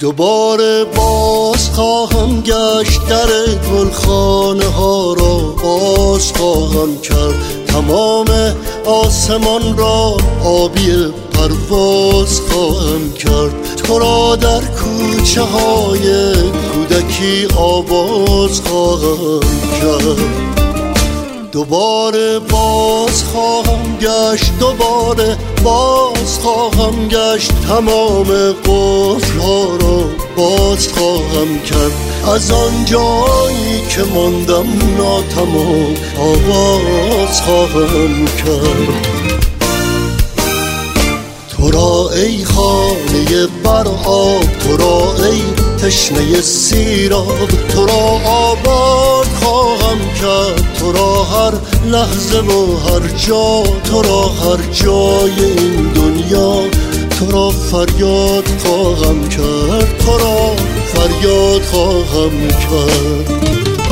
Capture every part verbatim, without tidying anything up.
دوباره باز خواهم گشت، در گلخانه ها را باز خواهم کرد، تمام آسمان را آبی پرواز خواهم کرد، تو را در کوچه های کودکی آواز خواهم کرد. دوباره باز خواهم گشت، دوباره باز خواهم گشت، تمام قفل‌ها را باز خواهم کرد، از آن جایی که ماندم ناتمام آواز خواهم کرد. تو را ای خانه بر آب، تو را ای تشنه سیراب، تو را آباد خواهم کرد، تو را هر لحظه و هر جا، تو را هر جای این دنیا، تو را فریاد خواهم کرد، تو را فریاد خواهم کرد.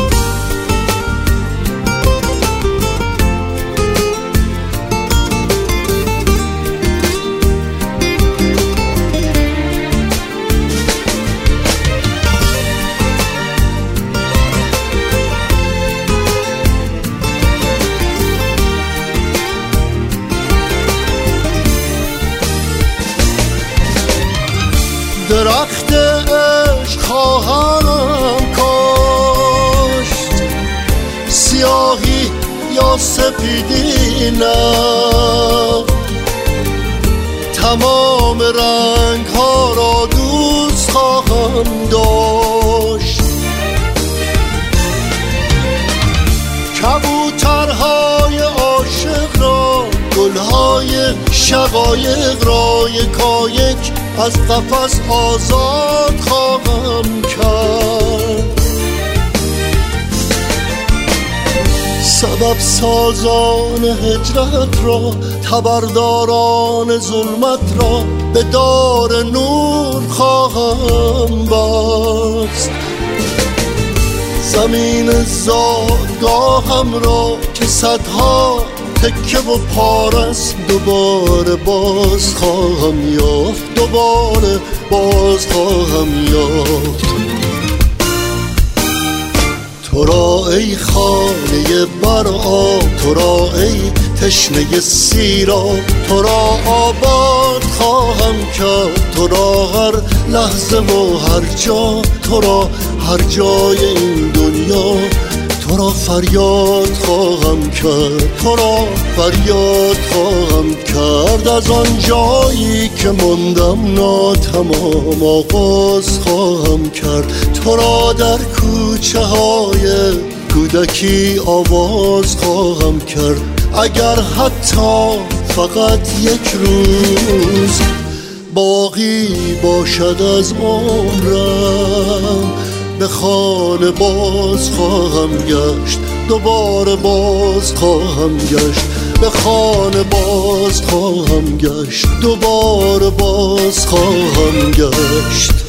درخت عشق خواهم کاشت، سیاهی یا سپیدی نه، تمام رنگ ها را دوست خواهم داشت، کبوترهای عاشق را، گلهای شقایق را یکایک از قفس آزاد خواهم کرد، سبب سازان هجرت را، خبرداران ظلمت را به دار نور خواهم بست، زمین زادگاهم را که صدها تکه و پارست دوباره باز خواهم یافت، دوباره باز خواهم یافت. تو را ای خانه بر آب، تو را ای تشنه سیراب، تو را آباد خواهم کرد، تو را هر لحظه و هر جا، تو را هر جای این دنیا، تو را فریاد خواهم کرد، تو را فریاد خواهم کرد، از آن جایی که ماندم ناتمام آغاز خواهم کرد، تو را در کوچه های کودکی آواز خواهم کرد، اگر حتی فقط یک روز باقی باشد از عمرم، به خانه باز خواهم گشت، دوباره باز خواهم گشت، به خانه باز خواهم گشت، دوباره باز خواهم گشت.